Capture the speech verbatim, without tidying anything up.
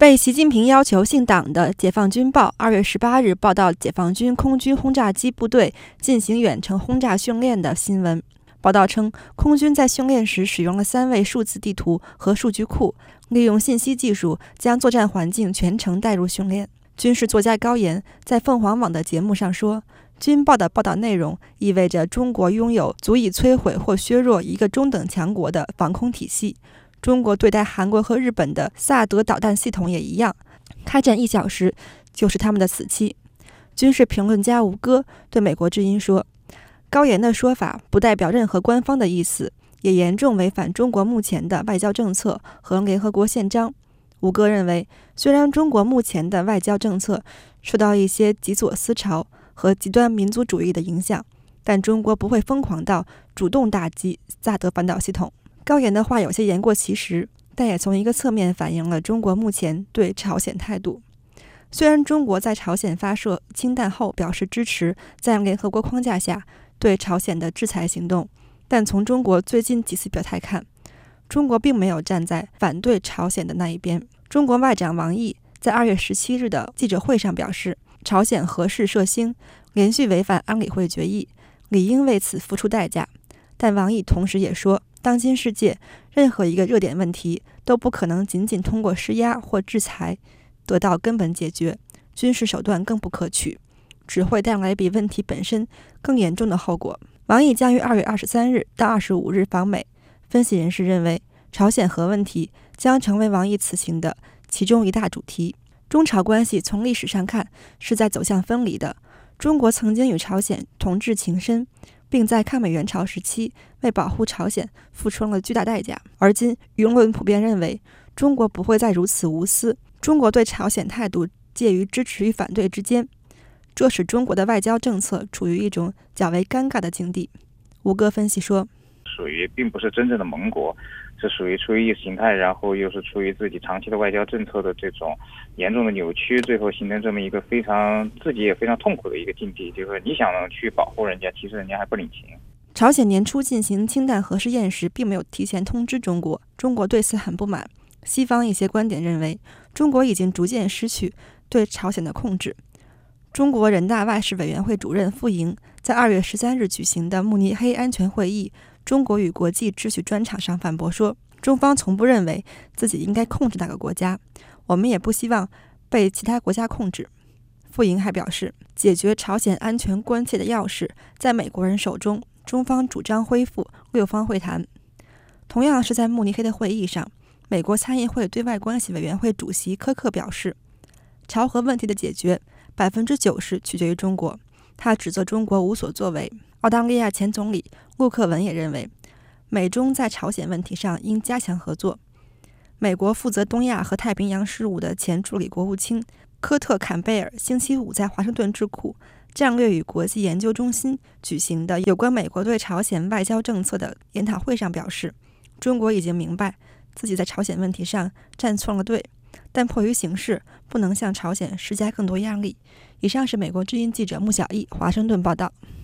被习近平要求姓党的解放军报二月十八日报道解放军空军轰炸机部队进行远程轰炸训练的新闻。报道称，空军在训练时使用了三位数字地图和数据库，利用信息技术将作战环境全程带入训练。军事作家高岩在凤凰网的节目上说，军报的报道内容意味着中国拥有足以摧毁或削弱一个中等强国的防空体系。中国对待韩国和日本的萨德导弹系统也一样，开战一小时就是他们的死期。军事评论家吴歌对美国之音说，高岩的说法不代表任何官方的意思，也严重违反中国目前的外交政策和联合国宪章。吴歌认为，虽然中国目前的外交政策受到一些极左思潮和极端民族主义的影响，但中国不会疯狂到主动打击萨德反导系统。高岩的话有些言过其实，但也从一个侧面反映了中国目前对朝鲜态度。虽然中国在朝鲜发射氢弹后表示支持在联合国框架下对朝鲜的制裁行动，但从中国最近几次表态看，中国并没有站在反对朝鲜的那一边。中国外长王毅在二月十七日的记者会上表示，朝鲜核试射星连续违反安理会决议，理应为此付出代价。但王毅同时也说，当今世界任何一个热点问题都不可能仅仅通过施压或制裁得到根本解决，军事手段更不可取，只会带来比问题本身更严重的后果。王毅将于二月二十三日到二十五日访美。分析人士认为，朝鲜核问题将成为王毅此行的其中一大主题。中朝关系从历史上看是在走向分离的。中国曾经与朝鲜同治情深，并在抗美援朝时期为保护朝鲜付出了巨大代价。而今舆论普遍认为，中国不会再如此无私。中国对朝鲜态度介于支持与反对之间，这使中国的外交政策处于一种较为尴尬的境地。吴歌分析说， 属于并不是真正的盟国，是属于出于意识形态，然后又是出于自己长期的外交政策的这种严重的扭曲，最后形成这么一个非常自己也非常痛苦的一个境地，就是你想去保护人家，其实人家还不领情。 朝鲜年初进行氢弹核试验时并没有提前通知中国，中国对此很不满。西方一些观点认为，中国已经逐渐失去对朝鲜的控制。中国人大外事委员会主任傅莹在二月十三日举行的慕尼黑安全会议中国与国际秩序专场上反驳说，中方从不认为自己应该控制哪个国家，我们也不希望被其他国家控制。傅莹还表示，解决朝鲜安全关切的钥匙在美国人手中，中方主张恢复六方会谈。同样是在慕尼黑的会议上，美国参议会对外关系委员会主席科克表示，朝核问题的解决百分之九十取决于中国，他指责中国无所作为。澳大利亚前总理陆克文也认为，美中在朝鲜问题上应加强合作。美国负责东亚和太平洋事务的前助理国务卿科特·坎贝尔星期五在华盛顿智库战略与国际研究中心举行的有关美国对朝鲜外交政策的研讨会上表示，中国已经明白自己在朝鲜问题上站错了队，但迫于形势不能向朝鲜施加更多压力。以上是美国之音记者穆小艺华盛顿报道。